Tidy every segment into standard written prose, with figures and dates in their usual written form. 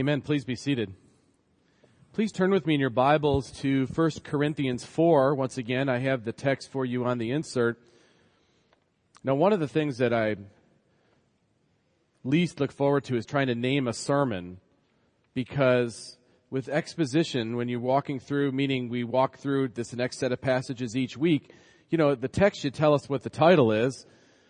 Amen. Please be seated. Please turn with me in your Bibles to 1 Corinthians 4. Once again, I have the text for you on the insert. Now, one of the things that I least look forward to is trying to name a sermon, because with exposition, when you're walking through, meaning we walk through this next set of passages each week, the text should tell us what the title is.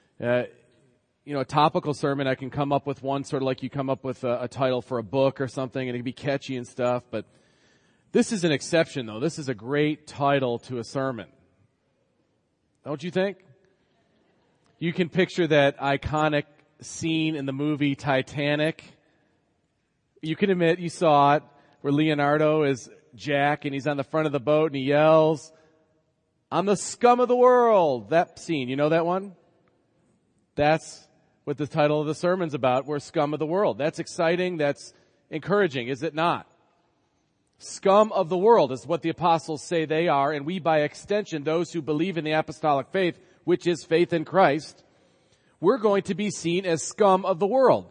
A topical sermon, I can come up with one sort of like you come up with a title for a book or something, and it can be catchy and stuff, but this is an exception, though. This is a great title to a sermon. Don't you think? You can picture that iconic scene in the movie Titanic. You can admit you saw it, where Leonardo is Jack and he's on the front of the boat and he yells, "I'm the scum of the world." That scene, you know that one? That's what the title of the sermon's about. We're scum of the world. That's exciting. That's encouraging, is it not? Scum of the world is what the apostles say they are, and we, by extension, those who believe in the apostolic faith, which is faith in Christ, we're going to be seen as scum of the world.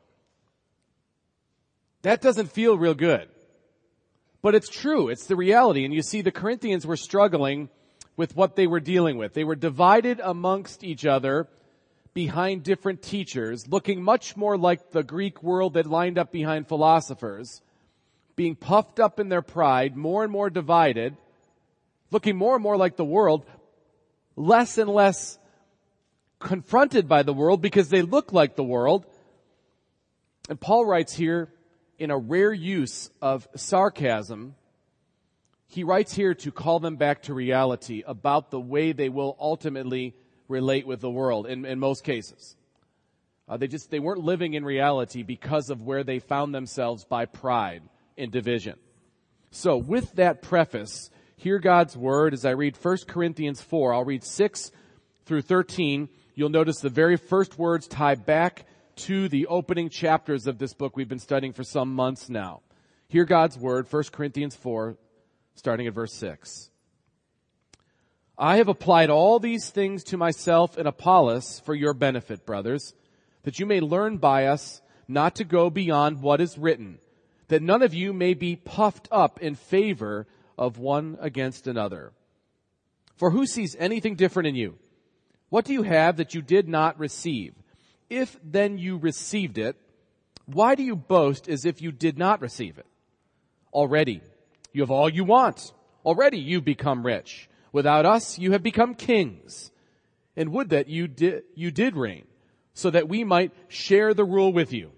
That doesn't feel real good. But it's true. It's the reality. And you see, the Corinthians were struggling with what they were dealing with. They were divided amongst each other behind different teachers, looking much more like the Greek world that lined up behind philosophers, being puffed up in their pride, more and more divided, looking more and more like the world, less and less confronted by the world because they look like the world. And Paul writes here in a rare use of sarcasm. He writes here to call them back to reality about the way they will ultimately relate with the world in most cases. They weren't living in reality because of where they found themselves by pride and division. So with that preface, hear God's word as I read 1 Corinthians 4. I'll read 6 through 13. You'll notice the very first words tie back to the opening chapters of this book we've been studying for some months now. Hear God's word, 1 Corinthians 4, starting at verse 6. I have applied all these things to myself and Apollos for your benefit, brothers, that you may learn by us not to go beyond what is written, that none of you may be puffed up in favor of one against another. For who sees anything different in you? What do you have that you did not receive? If then you received it, why do you boast as if you did not receive it? Already you have all you want. Already you've become rich. Without us, you have become kings, and would that you did reign, so that we might share the rule with you.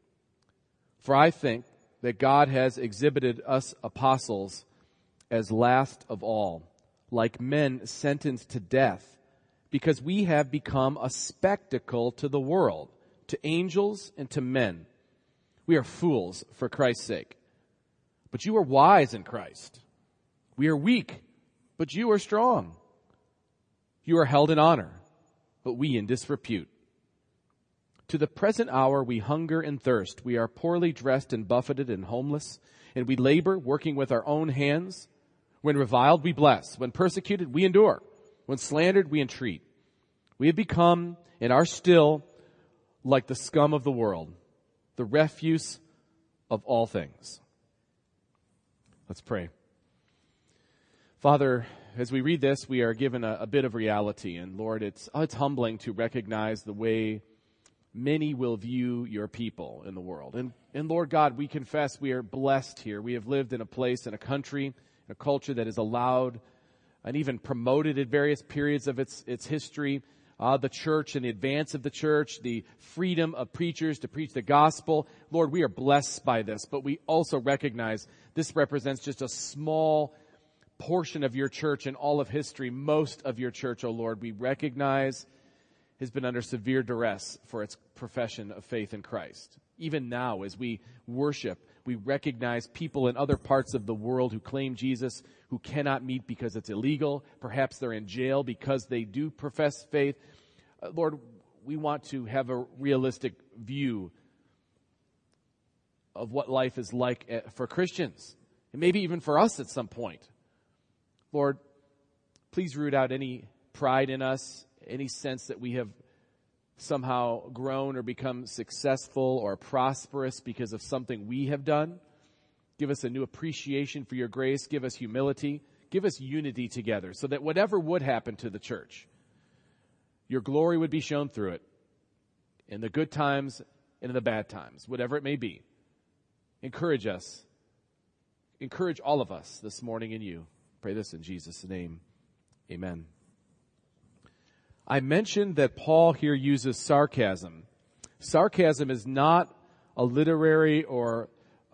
For I think that God has exhibited us apostles as last of all, like men sentenced to death, because we have become a spectacle to the world, to angels and to men. We are fools for Christ's sake, but you are wise in Christ. We are weak, but you are strong. You are held in honor, but we in disrepute. To the present hour we hunger and thirst. We are poorly dressed and buffeted and homeless, and we labor, working with our own hands. When reviled, we bless. When persecuted, we endure. When slandered, we entreat. We have become, and are still, like the scum of the world, the refuse of all things. Let's pray. Father, as we read this, we are given a bit of reality. And Lord, it's humbling to recognize the way many will view your people in the world. And Lord God, we confess we are blessed here. We have lived in a place, in a country, in a culture that has allowed and even promoted at various periods of its history, the church and the advance of the church, the freedom of preachers to preach the gospel. Lord, we are blessed by this, but we also recognize this represents just a small portion of your church in all of history. Most of your church, O Lord, we recognize has been under severe duress for its profession of faith in Christ. Even now, as we worship, we recognize people in other parts of the world who claim Jesus, who cannot meet because it's illegal. Perhaps they're in jail because they do profess faith. Lord, we want to have a realistic view of what life is like for Christians, and maybe even for us at some point. Lord, please root out any pride in us, any sense that we have somehow grown or become successful or prosperous because of something we have done. Give us a new appreciation for your grace. Give us humility. Give us unity together so that whatever would happen to the church, your glory would be shown through it in the good times and in the bad times, whatever it may be. Encourage us. Encourage all of us this morning in you. Pray this in Jesus' name. Amen. I mentioned that Paul here uses sarcasm. Sarcasm is not a literary or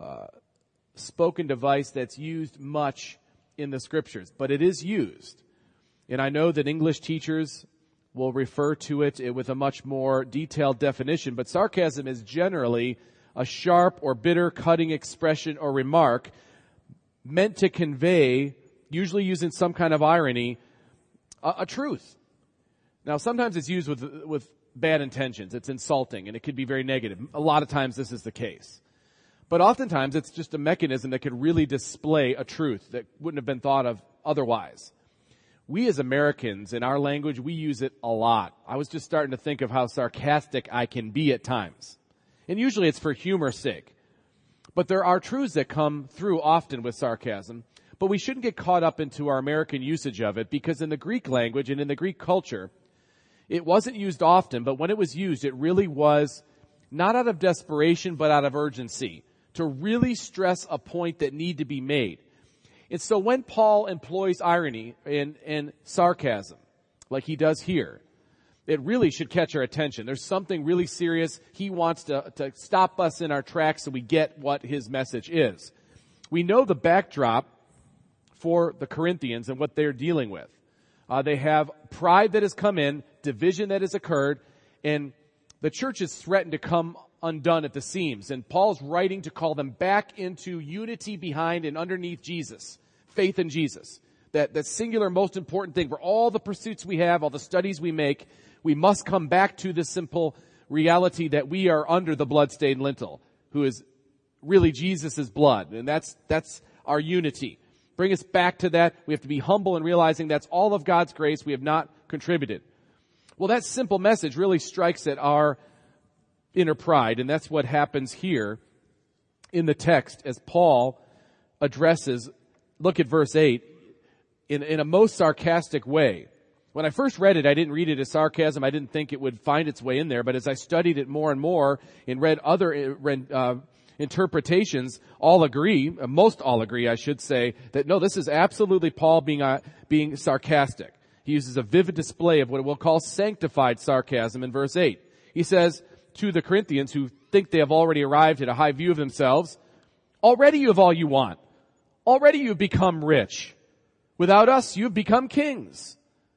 spoken device that's used much in the scriptures, but it is used. And I know that English teachers will refer to it with a much more detailed definition, but sarcasm is generally a sharp or bitter cutting expression or remark meant to convey, usually using some kind of irony, a truth. Now, sometimes it's used with bad intentions. It's insulting, and it could be very negative. A lot of times this is the case. But oftentimes it's just a mechanism that could really display a truth that wouldn't have been thought of otherwise. We as Americans, in our language, we use it a lot. I was just starting to think of how sarcastic I can be at times. And usually it's for humor's sake. But there are truths that come through often with sarcasm. But we shouldn't get caught up into our American usage of it, because in the Greek language and in the Greek culture, it wasn't used often, but when it was used, it really was not out of desperation, but out of urgency, to really stress a point that needed to be made. And so when Paul employs irony and sarcasm, like he does here, it really should catch our attention. There's something really serious. He wants to stop us in our tracks so we get what his message is. We know the backdrop for the Corinthians and what they're dealing with. They have pride that has come in, division that has occurred, and the church is threatened to come undone at the seams. And Paul's writing to call them back into unity behind and underneath Jesus, faith in Jesus. That singular, most important thing. For all the pursuits we have, all the studies we make, we must come back to the simple reality that we are under the blood-stained lintel, who is really Jesus' blood. And that's our unity. Bring us back to that. We have to be humble in realizing that's all of God's grace. We have not contributed. Well, that simple message really strikes at our inner pride, and that's what happens here in the text as Paul addresses, look at verse 8, in a most sarcastic way. When I first read it, I didn't read it as sarcasm. I didn't think it would find its way in there, but as I studied it more and more and read other interpretations, most all agree, I should say, that no, this is absolutely Paul being sarcastic. He uses a vivid display of what we'll call sanctified sarcasm in verse 8. He says to the Corinthians, who think they have already arrived at a high view of themselves, already you have all you want. Already you have become rich. Without us, you have become kings.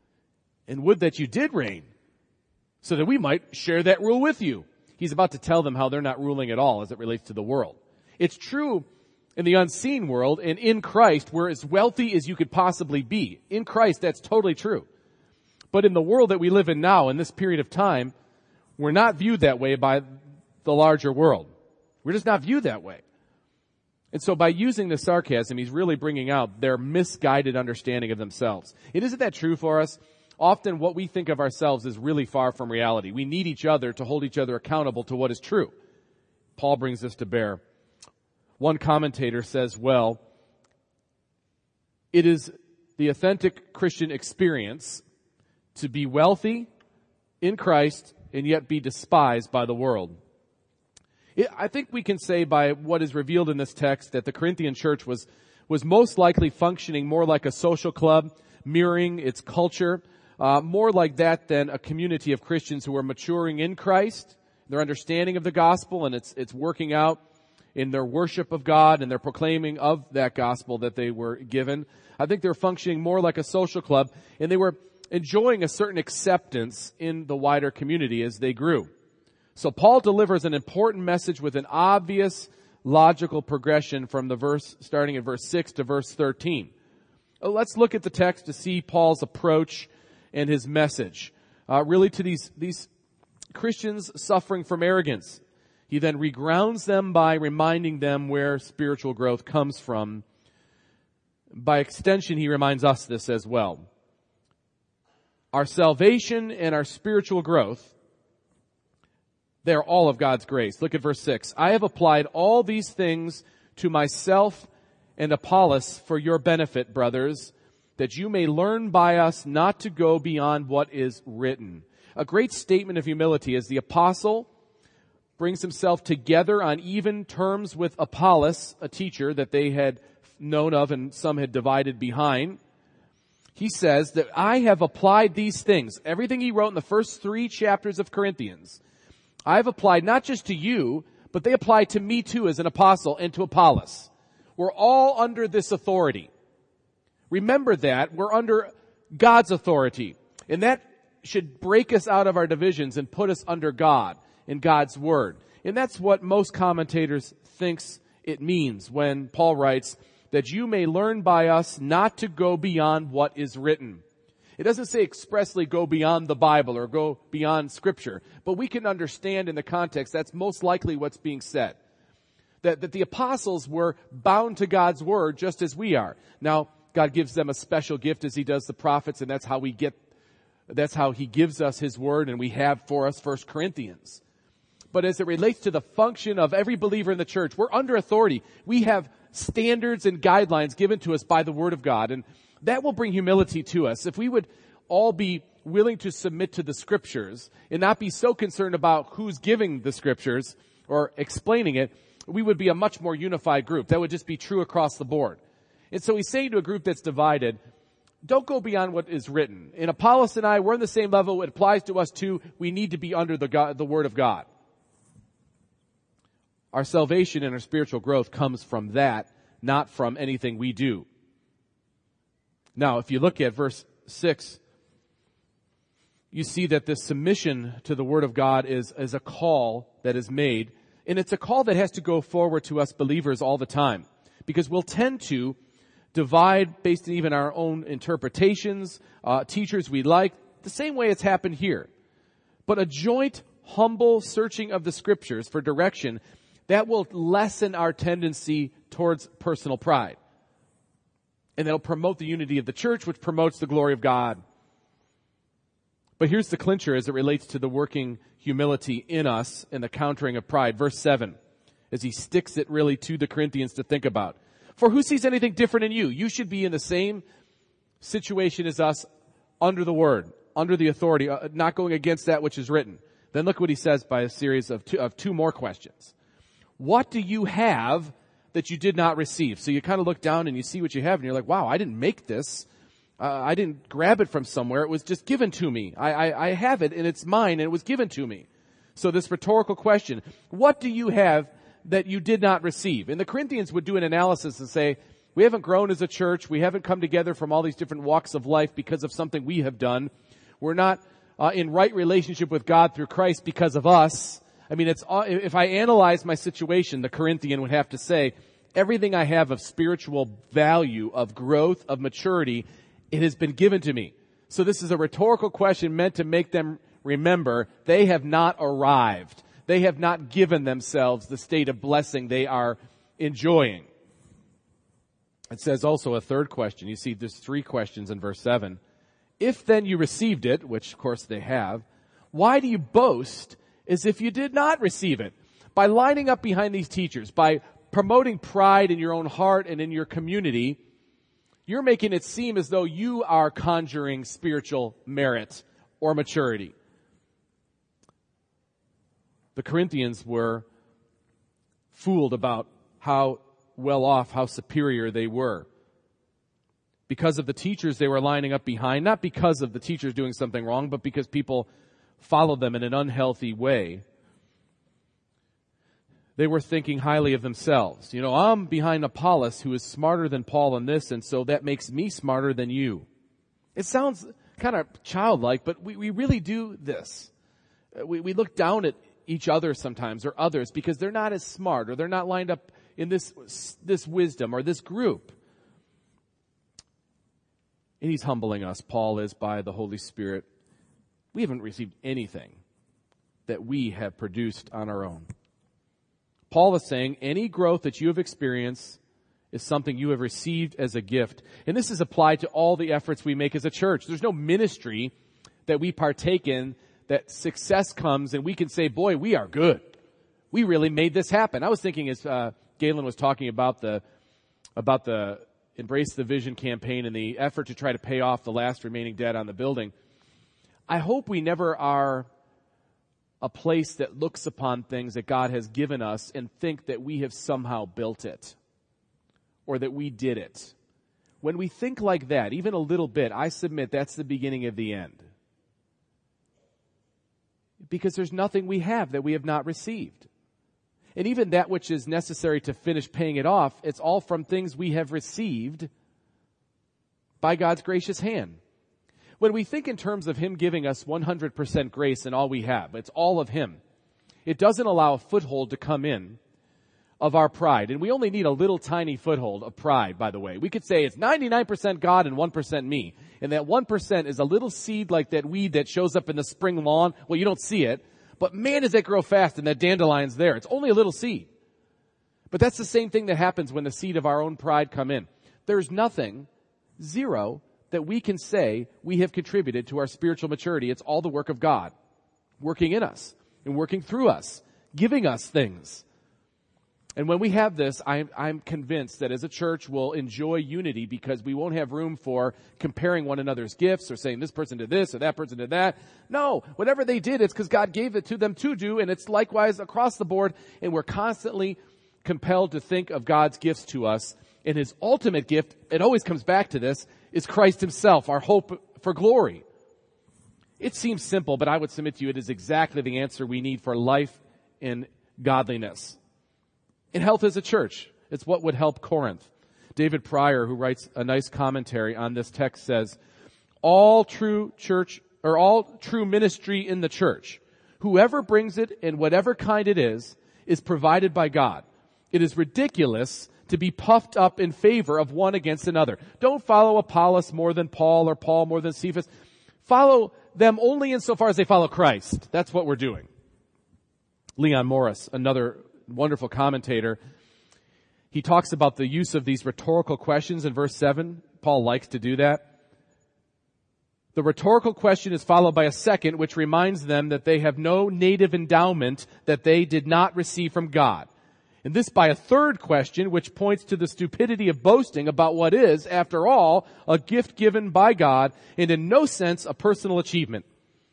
And would that you did reign, so that we might share that rule with you. He's about to tell them how they're not ruling at all as it relates to the world. It's true in the unseen world, and in Christ, we're as wealthy as you could possibly be. In Christ, that's totally true. But in the world that we live in now, in this period of time, we're not viewed that way by the larger world. We're just not viewed that way. And so by using the sarcasm, he's really bringing out their misguided understanding of themselves. And isn't that true for us? Often what we think of ourselves is really far from reality. We need each other to hold each other accountable to what is true. Paul brings this to bear. One commentator says, well, it is the authentic Christian experience to be wealthy in Christ and yet be despised by the world. I think we can say by what is revealed in this text that the Corinthian church was most likely functioning more like a social club, mirroring its culture, more like that than a community of Christians who are maturing in Christ, their understanding of the gospel, and it's working out in their worship of God and their proclaiming of that gospel that they were given. I think they're functioning more like a social club, and they were enjoying a certain acceptance in the wider community as they grew. So Paul delivers an important message with an obvious logical progression from the verse, starting at verse 6 to verse 13. Let's look at the text to see Paul's approach and his message, really to these Christians suffering from arrogance. He then regrounds them by reminding them where spiritual growth comes from. By extension, he reminds us this as well. Our salvation and our spiritual growth They're all of God's grace. Look at verse 6. I have applied all these things to myself and Apollos for your benefit, brothers, that you may learn by us not to go beyond what is written. A great statement of humility as the apostle brings himself together on even terms with Apollos, a teacher that they had known of and some had divided behind. He says that I have applied these things, everything he wrote in the first 3 chapters of Corinthians, I've applied not just to you, but they apply to me too as an apostle and to Apollos. We're all under this authority. Remember that. We're under God's authority. And that should break us out of our divisions and put us under God and God's Word. And that's what most commentators thinks it means when Paul writes that you may learn by us not to go beyond what is written. It doesn't say expressly go beyond the Bible or go beyond Scripture, but we can understand in the context that's most likely what's being said. That the apostles were bound to God's Word just as we are. Now, God gives them a special gift as He does the prophets, and that's how He gives us His Word, and we have for us 1 Corinthians. But as it relates to the function of every believer in the church, we're under authority. We have standards and guidelines given to us by the Word of God, and that will bring humility to us. If we would all be willing to submit to the Scriptures and not be so concerned about who's giving the Scriptures or explaining it, we would be a much more unified group. That would just be true across the board. And so he's saying to a group that's divided, don't go beyond what is written. And Apollos and I, we're on the same level. It applies to us too. We need to be under the Word of God. Our salvation and our spiritual growth comes from that, not from anything we do. Now, if you look at verse 6, you see that this submission to the Word of God is a call that is made. And it's a call that has to go forward to us believers all the time. Because we'll tend to divide based on even our own interpretations, teachers we like, the same way it's happened here. But a joint, humble searching of the Scriptures for direction, that will lessen our tendency towards personal pride. And that'll promote the unity of the church, which promotes the glory of God. But here's the clincher as it relates to the working humility in us and the countering of pride. Verse 7, as he sticks it really to the Corinthians to think about. For who sees anything different in you? You should be in the same situation as us under the Word, under the authority, not going against that which is written. Then look what he says by a series of two more questions. What do you have that you did not receive? So you kind of look down and you see what you have and you're like, wow, I didn't make this. I didn't grab it from somewhere. It was just given to me. I have it and it's mine and it was given to me. So this rhetorical question, what do you have that you did not receive? And the Corinthians would do an analysis and say, we haven't grown as a church. We haven't come together from all these different walks of life because of something we have done. We're not in right relationship with God through Christ because of us. I mean, if I analyze my situation, the Corinthian would have to say, everything I have of spiritual value, of growth, of maturity, it has been given to me. So this is a rhetorical question meant to make them remember they have not arrived. They have not given themselves the state of blessing they are enjoying. It says also a third question. You see, there's 3 questions in verse 7. If then you received it, which of course they have, why do you boast as if you did not receive it? By lining up behind these teachers, by promoting pride in your own heart and in your community, you're making it seem as though you are conjuring spiritual merit or maturity. The Corinthians were fooled about how well off, how superior they were. Because of the teachers they were lining up behind, not because of the teachers doing something wrong, but because people followed them in an unhealthy way. They were thinking highly of themselves. You know, I'm behind Apollos, who is smarter than Paul in this, and so that makes me smarter than you. It sounds kind of childlike, but we really do this. We look down at each other sometimes, or others, because they're not as smart, or they're not lined up in this wisdom, or this group. And he's humbling us, Paul is, by the Holy Spirit. We haven't received anything that we have produced on our own. Paul is saying any growth that you have experienced is something you have received as a gift. And this is applied to all the efforts we make as a church. There's no ministry that we partake in that success comes and we can say, boy, we are good. We really made this happen. I was thinking as Galen was talking about the Embrace the Vision campaign and the effort to try to pay off the last remaining debt on the building, I hope we never are a place that looks upon things that God has given us and think that we have somehow built it or that we did it. When we think like that, even a little bit, I submit that's the beginning of the end. Because there's nothing we have that we have not received. And even that which is necessary to finish paying it off, it's all from things we have received by God's gracious hand. When we think in terms of Him giving us 100% grace in all we have, it's all of Him. It doesn't allow a foothold to come in of our pride. And we only need a little tiny foothold of pride, by the way. We could say it's 99% God and 1% me. And that 1% is a little seed like that weed that shows up in the spring lawn. Well, you don't see it. But man, does it grow fast, and that dandelion's there. It's only a little seed. But that's the same thing that happens when the seed of our own pride come in. There's nothing, zero, that we can say we have contributed to our spiritual maturity. It's all the work of God working in us and working through us, giving us things. And when we have this, I'm convinced that as a church we'll enjoy unity because we won't have room for comparing one another's gifts or saying this person did this or that person did that. No, whatever they did, it's because God gave it to them to do, and it's likewise across the board, and we're constantly compelled to think of God's gifts to us. And His ultimate gift, it always comes back to this, is Christ Himself, our hope for glory. It seems simple, but I would submit to you it is exactly the answer we need for life in godliness. In health as a church, it's what would help Corinth. David Pryor, who writes a nice commentary on this text, says, all true ministry in the church, whoever brings it in whatever kind it is provided by God. It is ridiculous to be puffed up in favor of one against another. Don't follow Apollos more than Paul or Paul more than Cephas. Follow them only insofar as they follow Christ. That's what we're doing. Leon Morris, another wonderful commentator, he talks about the use of these rhetorical questions in verse 7. Paul likes to do that. The rhetorical question is followed by a second, which reminds them that they have no native endowment that they did not receive from God. And this by a third question, which points to the stupidity of boasting about what is, after all, a gift given by God and in no sense a personal achievement.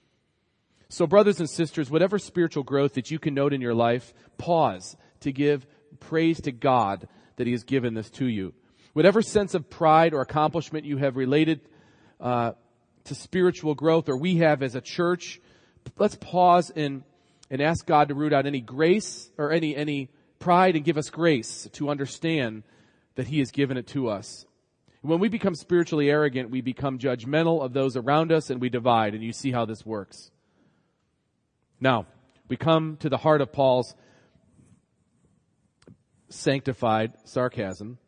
So brothers and sisters, whatever spiritual growth that you can note in your life, pause to give praise to God that He has given this to you. Whatever sense of pride or accomplishment you have related to spiritual growth, or we have as a church, let's pause and ask God to root out any grace or any pride and give us grace to understand that He has given it to us. When we become spiritually arrogant, we become judgmental of those around us and we divide, and you see how this works. Now, we come to the heart of Paul's sanctified sarcasm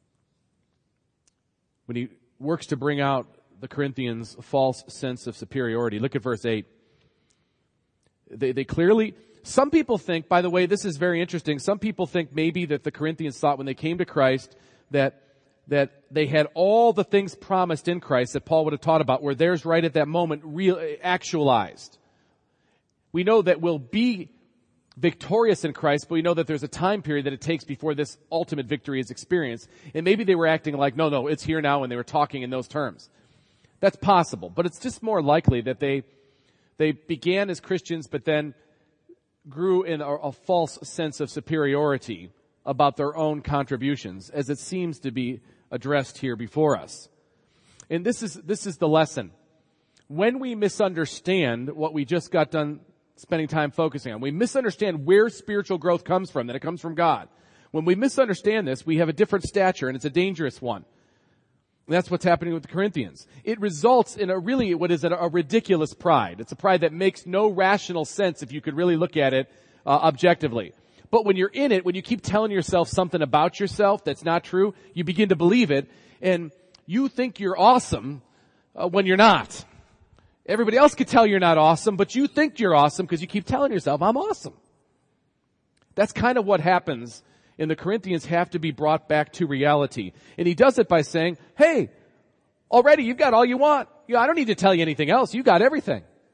when he works to bring out the Corinthians' false sense of superiority. Look at verse 8. They clearly, some people think, by the way, this is very interesting, some people think maybe that the Corinthians thought when they came to Christ that they had all the things promised in Christ that Paul would have taught about were theirs right at that moment, actualized. We know that we'll be victorious in Christ, but we know that there's a time period that it takes before this ultimate victory is experienced. And maybe they were acting like, no, it's here now, and they were talking in those terms. That's possible, but it's just more likely that they began as Christians, but then grew in a false sense of superiority about their own contributions, as it seems to be addressed here before us. And this is the lesson. When we misunderstand what we just got done spending time focusing on, we misunderstand where spiritual growth comes from, that it comes from God. When we misunderstand this, we have a different stature, and it's a dangerous one. And that's what's happening with the Corinthians. It results in a ridiculous pride. It's a pride that makes no rational sense if you could really look at it objectively. But when you're in it, when you keep telling yourself something about yourself that's not true, you begin to believe it, and you think you're awesome when you're not. Everybody else could tell you're not awesome, but you think you're awesome because you keep telling yourself, I'm awesome. That's kind of what happens, and the Corinthians have to be brought back to reality. And he does it by saying, hey, already you've got all you want. I don't need to tell you anything else. You got everything.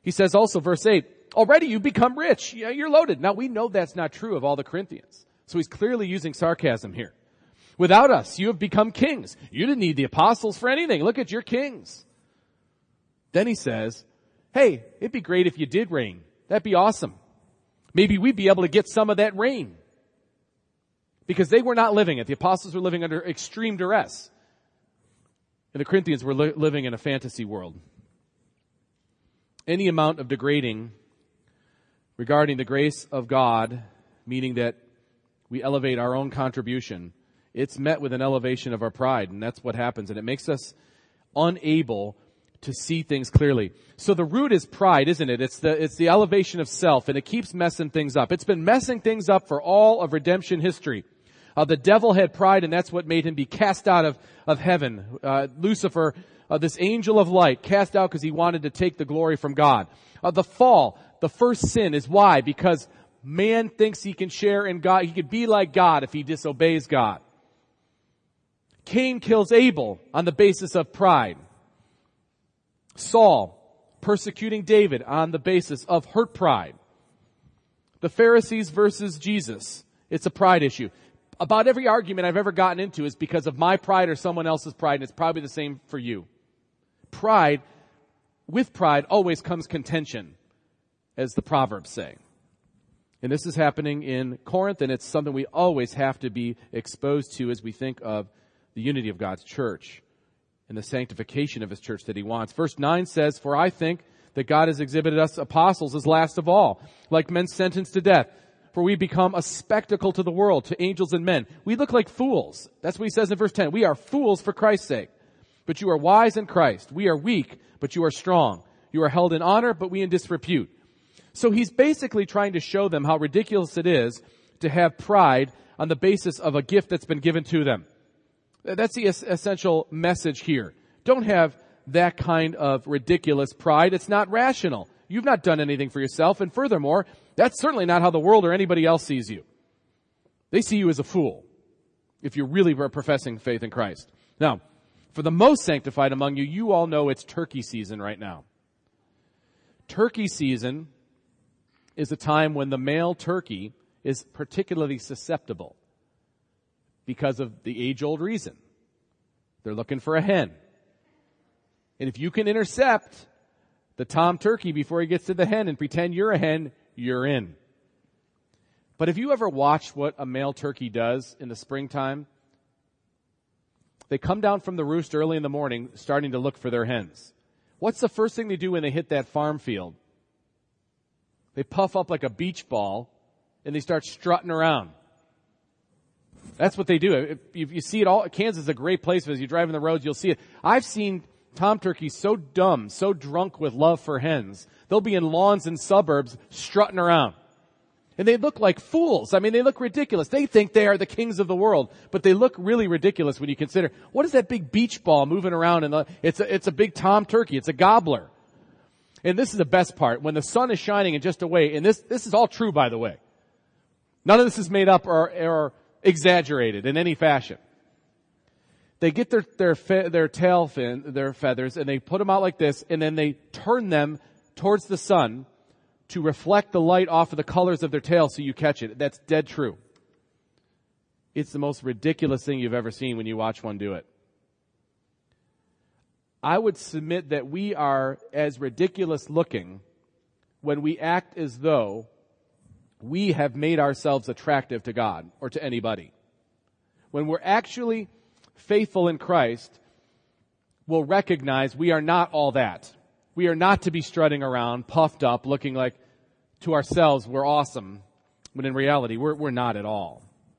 He says also, verse 8, already you've become rich. Yeah, you're loaded. Now we know that's not true of all the Corinthians. So he's clearly using sarcasm here. Without us, you have become kings. You didn't need the apostles for anything. Look at your kings. Then he says, hey, it'd be great if you did reign. That'd be awesome. Maybe we'd be able to get some of that reign. Because they were not living it. The apostles were living under extreme duress. And the Corinthians were living in a fantasy world. Any amount of degrading regarding the grace of God, meaning that we elevate our own contribution, it's met with an elevation of our pride, and that's what happens. And it makes us unable to see things clearly. So the root is pride, isn't it? It's the elevation of self, and it keeps messing things up. It's been messing things up for all of redemption history. The devil had pride, and that's what made him be cast out of heaven. Lucifer, this angel of light, cast out because he wanted to take the glory from God. The fall, the first sin, is why? Because man thinks he can share in God. He could be like God if he disobeys God. Cain kills Abel on the basis of pride. Saul persecuting David on the basis of hurt pride. The Pharisees versus Jesus. It's a pride issue. About every argument I've ever gotten into is because of my pride or someone else's pride, and it's probably the same for you. Pride, with pride always comes contention, as the Proverbs say. And this is happening in Corinth, and it's something we always have to be exposed to as we think of the unity of God's church and the sanctification of His church that He wants. Verse 9 says, for I think that God has exhibited us apostles as last of all, like men sentenced to death. For we become a spectacle to the world, to angels and men. We look like fools. That's what he says in verse 10. We are fools for Christ's sake. But you are wise in Christ. We are weak, but you are strong. You are held in honor, but we in disrepute. So he's basically trying to show them how ridiculous it is to have pride on the basis of a gift that's been given to them. That's the essential message here. Don't have that kind of ridiculous pride. It's not rational. You've not done anything for yourself, and furthermore, that's certainly not how the world or anybody else sees you. They see you as a fool if you're really professing faith in Christ. Now, for the most sanctified among you, you all know it's turkey season right now. Turkey season is a time when the male turkey is particularly susceptible because of the age-old reason. They're looking for a hen. And if you can intercept the tom turkey before he gets to the hen and pretend you're a hen, you're in. But have you ever watched what a male turkey does in the springtime? They come down from the roost early in the morning starting to look for their hens. What's the first thing they do when they hit that farm field? They puff up like a beach ball and they start strutting around. That's what they do. If you see it all, Kansas is a great place. As you drive in the roads, you'll see it. I've seen tom turkeys so dumb, so drunk with love for hens, they'll be in lawns and suburbs strutting around. And they look like fools. I mean, they look ridiculous. They think they are the kings of the world, but they look really ridiculous when you consider, what is that big beach ball moving around? It's a big tom turkey. It's a gobbler. And this is the best part. When the sun is shining in just a way, and this is all true, by the way. None of this is made up or exaggerated in any fashion. They get their tail fin, their feathers, and they put them out like this, and then they turn them towards the sun to reflect the light off of the colors of their tail so you catch it. That's dead true. It's the most ridiculous thing you've ever seen when you watch one do it. I would submit that we are as ridiculous looking when we act as though we have made ourselves attractive to God or to anybody. When we're actually faithful in Christ, we'll recognize we are not all that. We are not to be strutting around, puffed up, looking like to ourselves we're awesome, when in reality we're not at all.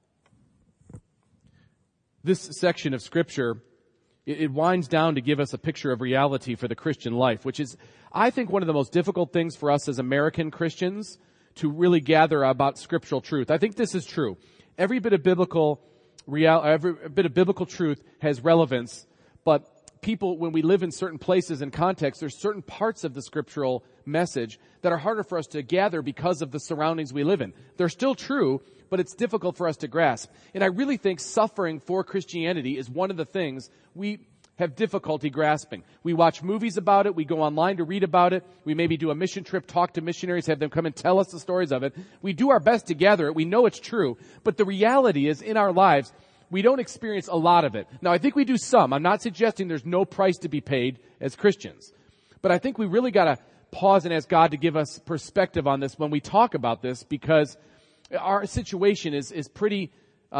This section of Scripture, it winds down to give us a picture of reality for the Christian life, which is, I think, one of the most difficult things for us as American Christians to really gather about scriptural truth. I think this is true. Every bit of biblical truth has relevance, but people, when we live in certain places and contexts, there's certain parts of the scriptural message that are harder for us to gather because of the surroundings we live in. They're still true, but it's difficult for us to grasp. And I really think suffering for Christianity is one of the things we have difficulty grasping. We watch movies about it. We go online to read about it. We maybe do a mission trip, talk to missionaries, have them come and tell us the stories of it. We do our best to gather it. We know it's true. But the reality is, in our lives, we don't experience a lot of it. Now, I think we do some. I'm not suggesting there's no price to be paid as Christians. But I think we really got to pause and ask God to give us perspective on this when we talk about this, because our situation is pretty,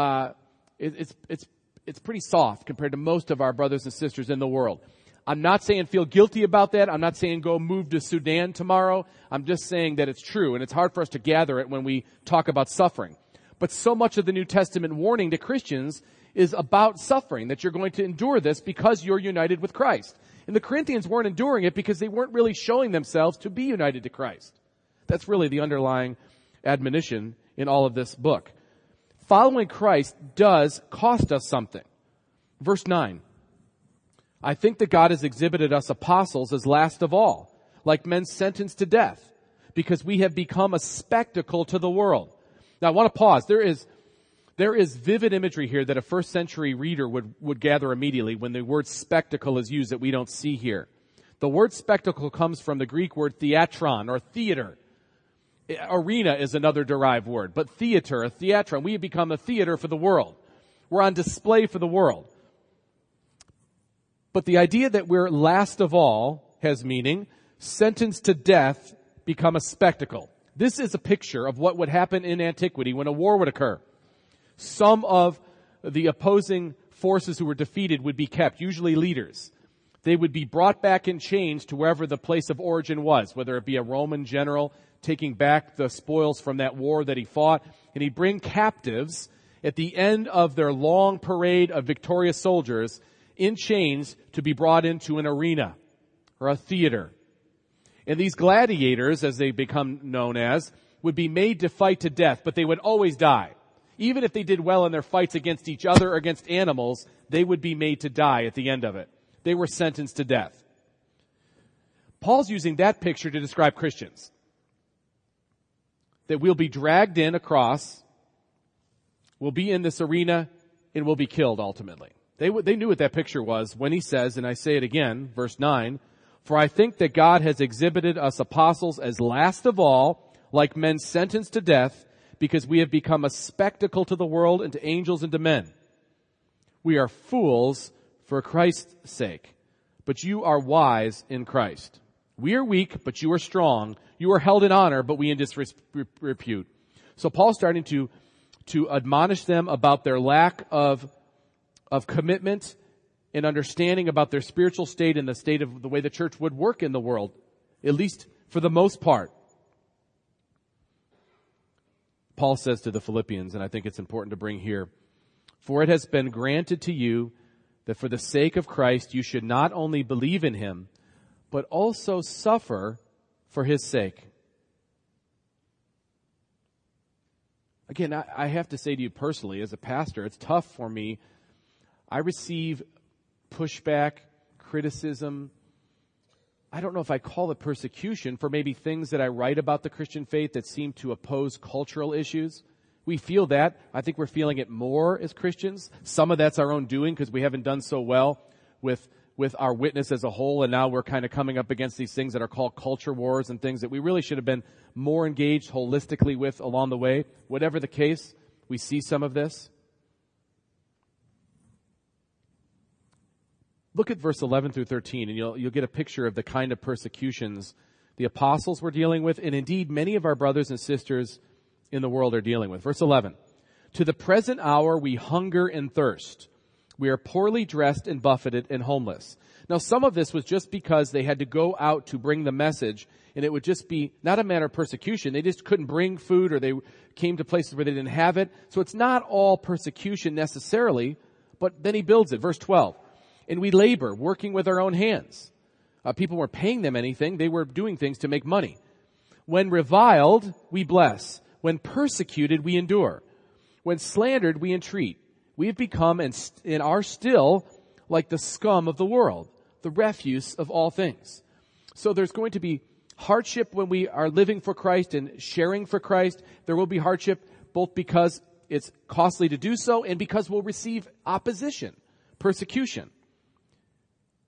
it's pretty soft compared to most of our brothers and sisters in the world. I'm not saying feel guilty about that. I'm not saying go move to Sudan tomorrow. I'm just saying that it's true, and it's hard for us to gather it when we talk about suffering. But so much of the New Testament warning to Christians is about suffering, that you're going to endure this because you're united with Christ. And the Corinthians weren't enduring it because they weren't really showing themselves to be united to Christ. That's really the underlying admonition in all of this book. Following Christ does cost us something. Verse 9. I think that God has exhibited us apostles as last of all, like men sentenced to death, because we have become a spectacle to the world. Now I want to pause. There is vivid imagery here that a first century reader would gather immediately when the word spectacle is used that we don't see here. The word spectacle comes from the Greek word theatron, or theater. Arena is another derived word, but theater, a theatron. We have become a theater for the world. We're on display for the world. But the idea that we're last of all has meaning. Sentenced to death, become a spectacle. This is a picture of what would happen in antiquity when a war would occur. Some of the opposing forces who were defeated would be kept, usually leaders. They would be brought back in chains to wherever the place of origin was, whether it be a Roman general taking back the spoils from that war that he fought, and he'd bring captives at the end of their long parade of victorious soldiers in chains to be brought into an arena or a theater. And these gladiators, as they become known as, would be made to fight to death, but they would always die. Even if they did well in their fights against each other or against animals, they would be made to die at the end of it. They were sentenced to death. Paul's using that picture to describe Christians. That we'll be dragged in across, we'll be in this arena, and we'll be killed ultimately. They knew what that picture was when he says, and I say it again, verse 9, for I think that God has exhibited us apostles as last of all, like men sentenced to death, because we have become a spectacle to the world and to angels and to men. We are fools for Christ's sake, but you are wise in Christ. We are weak, but you are strong. You are held in honor, but we in disrepute. So Paul's starting to admonish them about their lack of commitment and understanding about their spiritual state and the state of the way the church would work in the world, at least for the most part. Paul says to the Philippians, and I think it's important to bring here, for it has been granted to you that for the sake of Christ you should not only believe in him, but also suffer for his sake. Again, I have to say to you personally, as a pastor, it's tough for me. I receive pushback, criticism. I don't know if I call it persecution for maybe things that I write about the Christian faith that seem to oppose cultural issues. We feel that. I think we're feeling it more as Christians. Some of that's our own doing because we haven't done so well with our witness as a whole, and now we're kind of coming up against these things that are called culture wars and things that we really should have been more engaged holistically with along the way. Whatever the case, we see some of this. Look at verse 11 through 13, and you'll get a picture of the kind of persecutions the apostles were dealing with, and indeed many of our brothers and sisters in the world are dealing with. Verse 11, to the present hour we hunger and thirst. We are poorly dressed and buffeted and homeless. Now, some of this was just because they had to go out to bring the message, and it would just be not a matter of persecution. They just couldn't bring food, or they came to places where they didn't have it. So it's not all persecution necessarily, but then he builds it. Verse 12, and we labor, working with our own hands. People weren't paying them anything. They were doing things to make money. When reviled, we bless. When persecuted, we endure. When slandered, we entreat. We have become and are still like the scum of the world, the refuse of all things. So there's going to be hardship when we are living for Christ and sharing for Christ. There will be hardship both because it's costly to do so and because we'll receive opposition, persecution.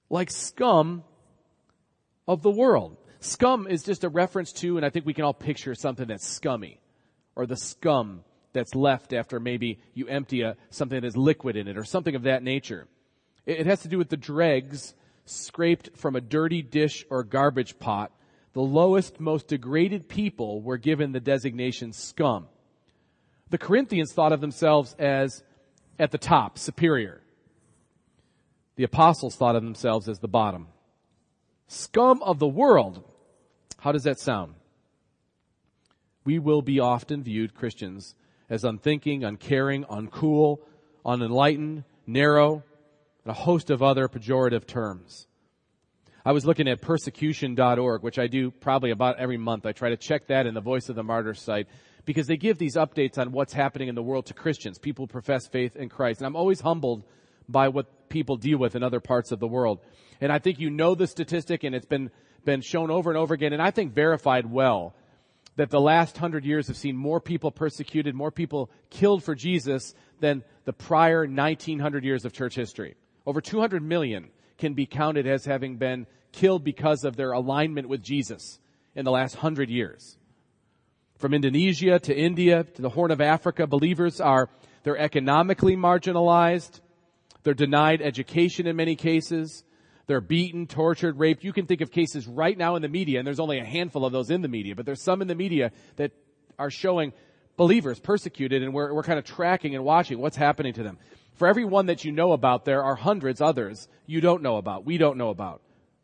like scum of the world. Scum is just a reference to, and I think we can all picture something that's scummy, or the scum that's left after maybe you empty something that has liquid in it, or something of that nature. It has to do with the dregs scraped from a dirty dish or garbage pot. The lowest, most degraded people were given the designation scum. The Corinthians thought of themselves as at the top, superior. The apostles thought of themselves as the bottom. Scum of the world. How does that sound? We will be often viewed, Christians, as unthinking, uncaring, uncool, unenlightened, narrow, and a host of other pejorative terms. I was looking at persecution.org, which I do probably about every month. I try to check that in the Voice of the Martyrs site, because they give these updates on what's happening in the world to Christians, people who profess faith in Christ. And I'm always humbled by what people deal with in other parts of the world. And I think you know the statistic, and it's been shown over and over again, and I think verified well, that the last 100 years have seen more people persecuted, more people killed for Jesus than the prior 1900 years of church history. Over 200 million can be counted as having been killed because of their alignment with Jesus in the last 100 years. From Indonesia to India to the Horn of Africa, they're economically marginalized. They're denied education in many cases. They're beaten, tortured, raped. You can think of cases right now in the media, and there's only a handful of those in the media, but there's some in the media that are showing believers persecuted, and we're kind of tracking and watching what's happening to them. For every one that you know about, there are hundreds others you don't know about, we don't know about.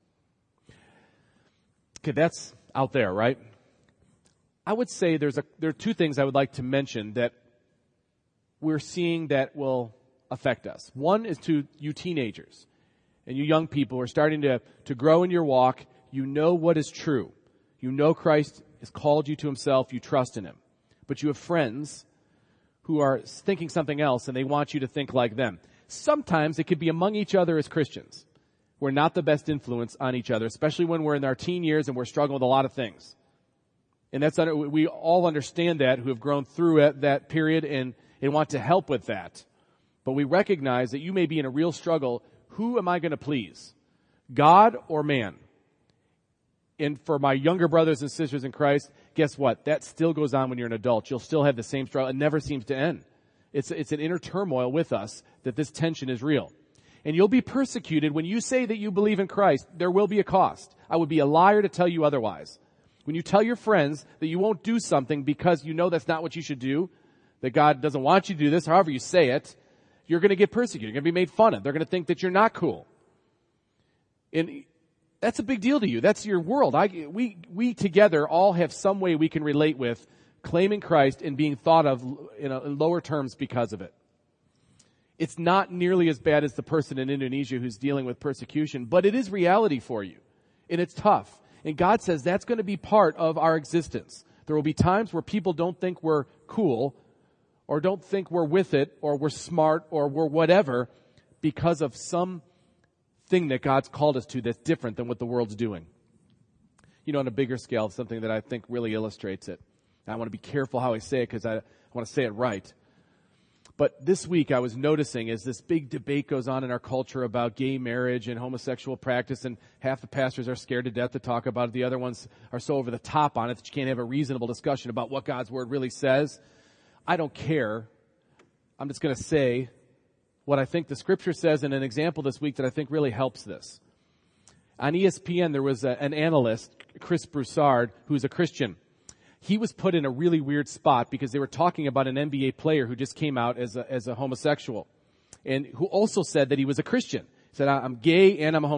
Okay, that's out there, right? I would say there are two things I would like to mention that we're seeing that will affect us. One is to you teenagers and you young people who are starting to grow in your walk. You know what is true. You know Christ has called you to himself. You trust in him. But you have friends who are thinking something else, and they want you to think like them. Sometimes it could be among each other as Christians. We're not the best influence on each other, especially when we're in our teen years and we're struggling with a lot of things. And we all understand that, who have grown through that period and want to help with that. But we recognize that you may be in a real struggle. Who am I going to please? God or man? And for my younger brothers and sisters in Christ, guess what? That still goes on when you're an adult. You'll still have the same struggle. It never seems to end. It's an inner turmoil with us that this tension is real. And you'll be persecuted when you say that you believe in Christ. There will be a cost. I would be a liar to tell you otherwise. When you tell your friends that you won't do something because you know that's not what you should do, that God doesn't want you to do this, however you say it, you're going to get persecuted. You're going to be made fun of. They're going to think that you're not cool. And that's a big deal to you. That's your world. We together all have some way we can relate with claiming Christ and being thought of in lower terms because of it. It's not nearly as bad as the person in Indonesia who's dealing with persecution, but it is reality for you. And it's tough. And God says that's going to be part of our existence. There will be times where people don't think we're cool, or don't think we're with it, or we're smart, or we're whatever, because of some thing that God's called us to that's different than what the world's doing. On a bigger scale, something that I think really illustrates it. And I want to be careful how I say it because I want to say it right. But this week I was noticing as this big debate goes on in our culture about gay marriage and homosexual practice, and half the pastors are scared to death to talk about it. The other ones are so over the top on it that you can't have a reasonable discussion about what God's word really says. I don't care. I'm just going to say what I think the scripture says in an example this week that I think really helps this. On ESPN, there was an analyst, Chris Broussard, who's a Christian. He was put in a really weird spot because they were talking about an NBA player who just came out as a homosexual, and who also said that he was a Christian. He said, "I'm gay and I'm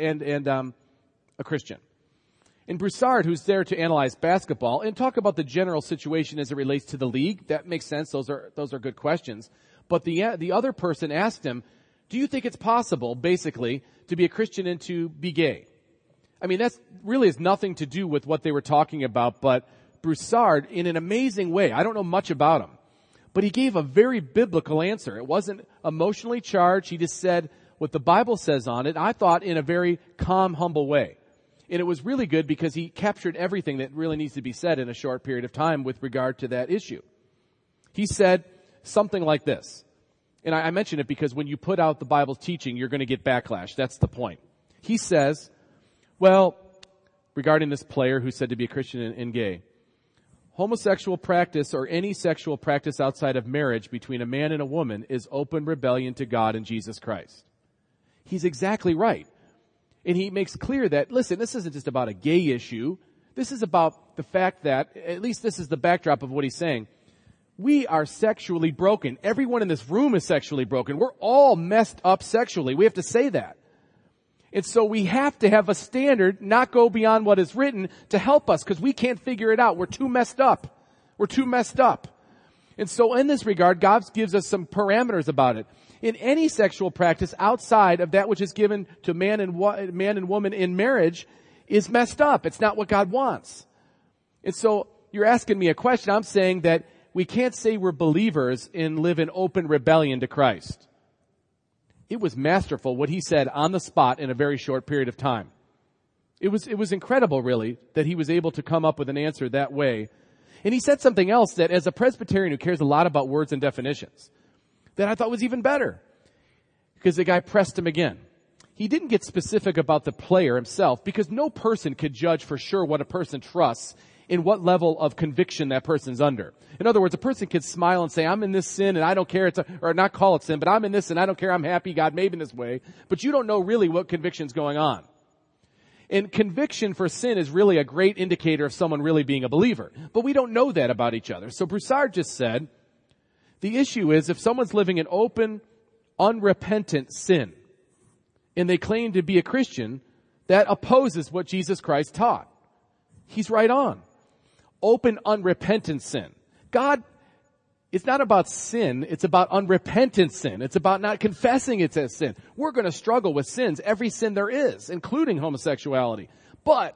a Christian." And Broussard, who's there to analyze basketball and talk about the general situation as it relates to the league, that makes sense. Those are good questions. But the other person asked him, "Do you think it's possible, basically, to be a Christian and to be gay?" I mean, that's really has nothing to do with what they were talking about, but Broussard, in an amazing way, I don't know much about him, but he gave a very biblical answer. It wasn't emotionally charged. He just said what the Bible says on it, I thought, in a very calm, humble way. And it was really good because he captured everything that really needs to be said in a short period of time with regard to that issue. He said something like this, and I mention it because when you put out the Bible's teaching, you're going to get backlash. That's the point. He says, well, regarding this player who's said to be a Christian and gay, homosexual practice or any sexual practice outside of marriage between a man and a woman is open rebellion to God and Jesus Christ. He's exactly right. And he makes clear that, listen, this isn't just about a gay issue. This is about the fact that, at least this is the backdrop of what he's saying, we are sexually broken. Everyone in this room is sexually broken. We're all messed up sexually. We have to say that. And so we have to have a standard, not go beyond what is written, to help us, because we can't figure it out. We're too messed up. We're too messed up. And so in this regard, God gives us some parameters about it. In any sexual practice outside of that which is given to man and woman in marriage is messed up. It's not what God wants. And so you're asking me a question. I'm saying that we can't say we're believers and live in open rebellion to Christ. It was masterful what he said on the spot in a very short period of time. It was incredible, really, that he was able to come up with an answer that way. And he said something else that, as a Presbyterian who cares a lot about words and definitions, that I thought was even better. Because the guy pressed him again. He didn't get specific about the player himself, because no person could judge for sure what a person trusts in what level of conviction that person's under. In other words, a person could smile and say, I'm in this sin and I don't care, or not call it sin, but I'm in this and I don't care, I'm happy, God made me this way. But you don't know really what conviction's going on. And conviction for sin is really a great indicator of someone really being a believer. But we don't know that about each other. So Broussard just said, the issue is if someone's living in open, unrepentant sin, and they claim to be a Christian, that opposes what Jesus Christ taught. He's right on. Open, unrepentant sin. God, it's not about sin, it's about unrepentant sin. It's about not confessing it's a sin. We're going to struggle with sins, every sin there is, including homosexuality. But,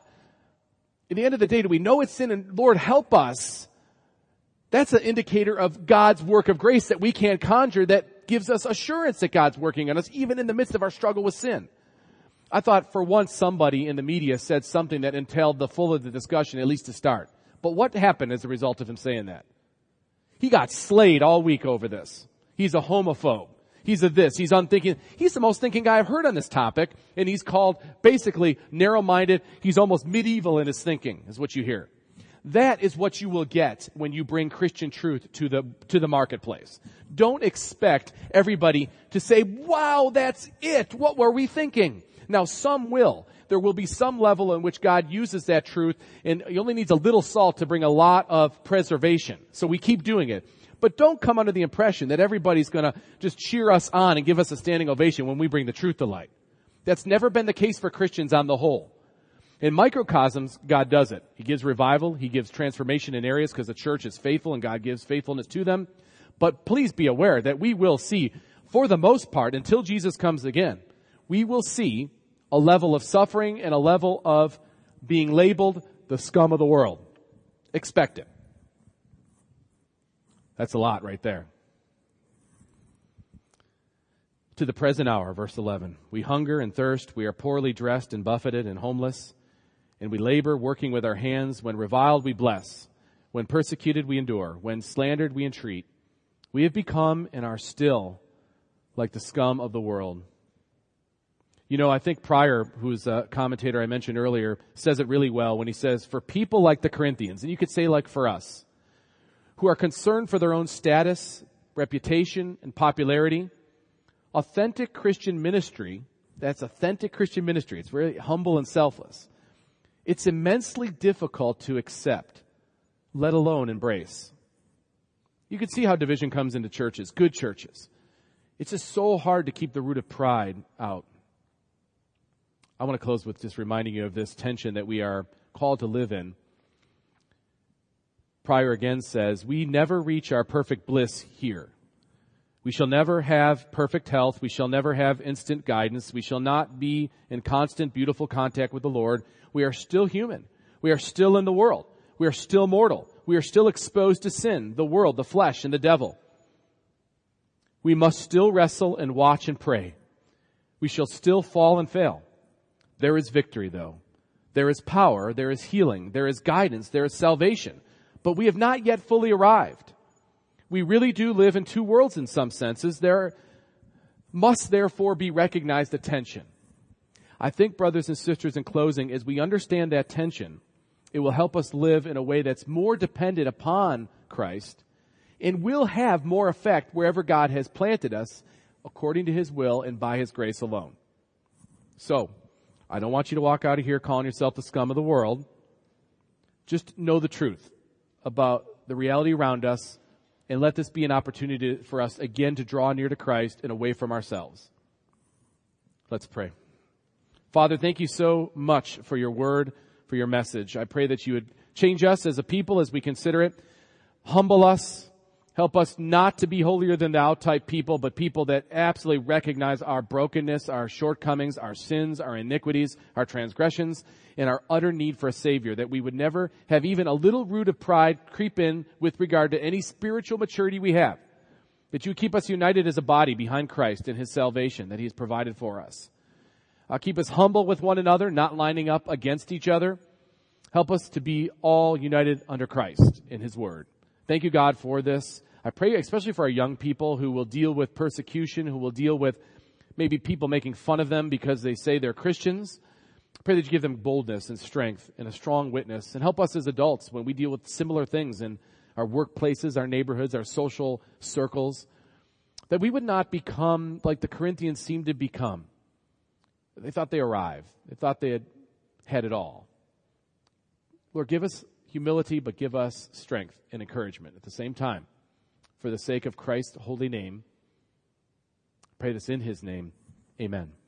at the end of the day, do we know it's sin? And Lord, help us. That's an indicator of God's work of grace that we can't conjure, that gives us assurance that God's working on us, even in the midst of our struggle with sin. I thought for once somebody in the media said something that entailed the full of the discussion, at least to start. But what happened as a result of him saying that? He got slayed all week over this. He's a homophobe. He's a this. He's unthinking. He's the most thinking guy I've heard on this topic. And he's called basically narrow-minded. He's almost medieval in his thinking, is what you hear. That is what you will get when you bring Christian truth to the marketplace. Don't expect everybody to say, wow, that's it. What were we thinking? Now, some will. There will be some level in which God uses that truth, and he only needs a little salt to bring a lot of preservation. So we keep doing it. But don't come under the impression that everybody's going to just cheer us on and give us a standing ovation when we bring the truth to light. That's never been the case for Christians on the whole. In microcosms, God does it. He gives revival. He gives transformation in areas because the church is faithful and God gives faithfulness to them. But please be aware that we will see, for the most part, until Jesus comes again, we will see a level of suffering and a level of being labeled the scum of the world. Expect it. That's a lot right there. To the present hour, verse 11. We hunger and thirst. We are poorly dressed and buffeted and homeless. And we labor, working with our hands. When reviled, we bless. When persecuted, we endure. When slandered, we entreat. We have become and are still like the scum of the world. You know, I think Pryor, who's a commentator I mentioned earlier, says it really well when he says, for people like the Corinthians, and you could say like for us, who are concerned for their own status, reputation, and popularity, authentic Christian ministry, that's authentic Christian ministry, it's really humble and selfless, it's immensely difficult to accept, let alone embrace. You can see how division comes into churches, good churches. It's just so hard to keep the root of pride out. I want to close with just reminding you of this tension that we are called to live in. Pryor again says, we never reach our perfect bliss here. We shall never have perfect health. We shall never have instant guidance. We shall not be in constant, beautiful contact with the Lord. We are still human. We are still in the world. We are still mortal. We are still exposed to sin, the world, the flesh, and the devil. We must still wrestle and watch and pray. We shall still fall and fail. There is victory, though. There is power. There is healing. There is guidance. There is salvation. But we have not yet fully arrived. We really do live in two worlds in some senses. There must therefore be recognized a tension. I think, brothers and sisters, in closing, as we understand that tension, it will help us live in a way that's more dependent upon Christ and will have more effect wherever God has planted us according to his will and by his grace alone. So, I don't want you to walk out of here calling yourself the scum of the world. Just know the truth about the reality around us, and let this be an opportunity for us again to draw near to Christ and away from ourselves. Let's pray. Father, thank you so much for your word, for your message. I pray that you would change us as a people as we consider it. Humble us. Help us not to be holier than thou type people, but people that absolutely recognize our brokenness, our shortcomings, our sins, our iniquities, our transgressions, and our utter need for a Savior, that we would never have even a little root of pride creep in with regard to any spiritual maturity we have. That you would keep us united as a body behind Christ and his salvation that he has provided for us. Keep us humble with one another, not lining up against each other. Help us to be all united under Christ in his word. Thank you, God, for this. I pray especially for our young people who will deal with persecution, who will deal with maybe people making fun of them because they say they're Christians. I pray that you give them boldness and strength and a strong witness. And help us as adults when we deal with similar things in our workplaces, our neighborhoods, our social circles, that we would not become like the Corinthians seemed to become. They thought they arrived. They thought they had it all. Lord, give us humility, but give us strength and encouragement at the same time. For the sake of Christ's holy name, I pray this in his name. Amen.